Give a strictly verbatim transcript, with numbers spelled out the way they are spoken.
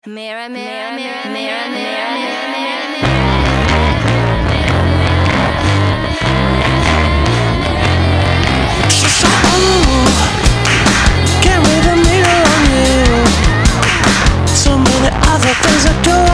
Mirror, mirror, mirror, mirror, mirror, mirror, mirror, mirror. So, ooh, can't wait a mirror on you. So many other things I do.